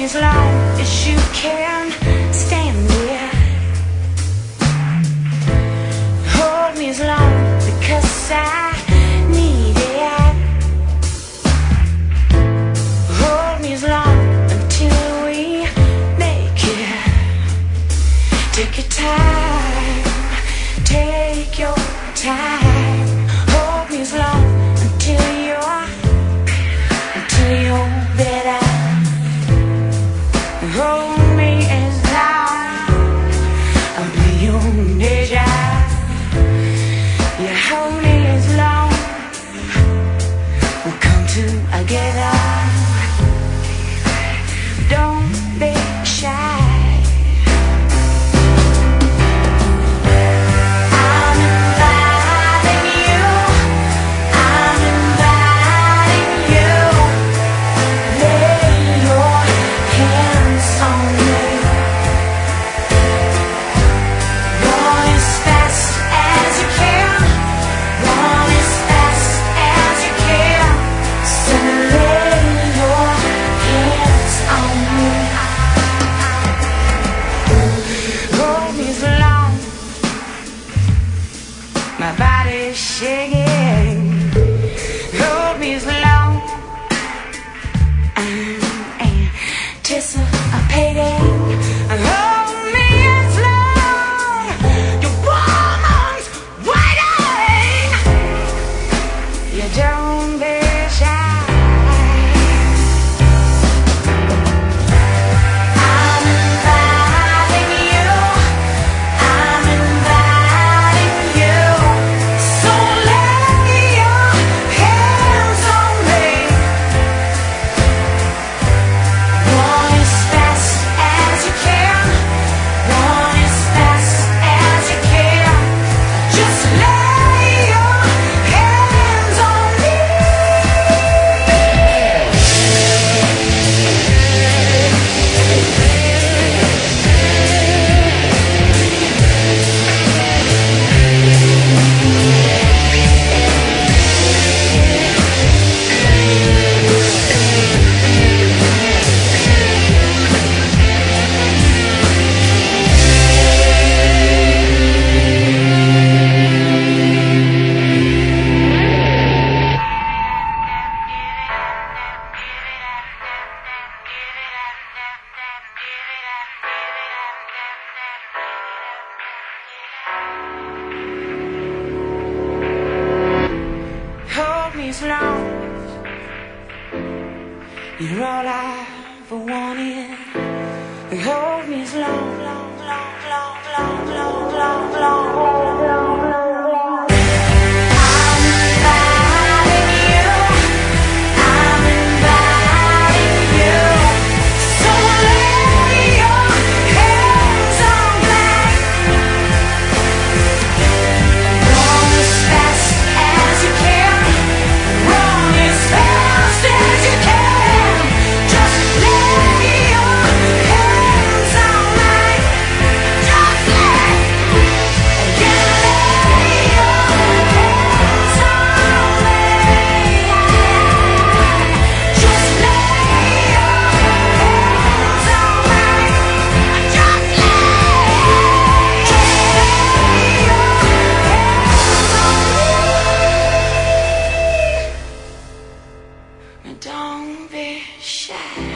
as long as you can stand there. Hold me as long because I need it. Hold me as long until we make it. Take your time, take your time. Hold me as long until you're better. Hold me as long I'll be your measure. You hold me as long we'll come together. Don't be shy. My body's shaking. Hold me as long I'm anticipating. Hold me as long your woman's waiting. You don't be shy. As long you're all I ever wanted. Hold me as long, long, long, long, long, long, long, long, long. Don't be shy.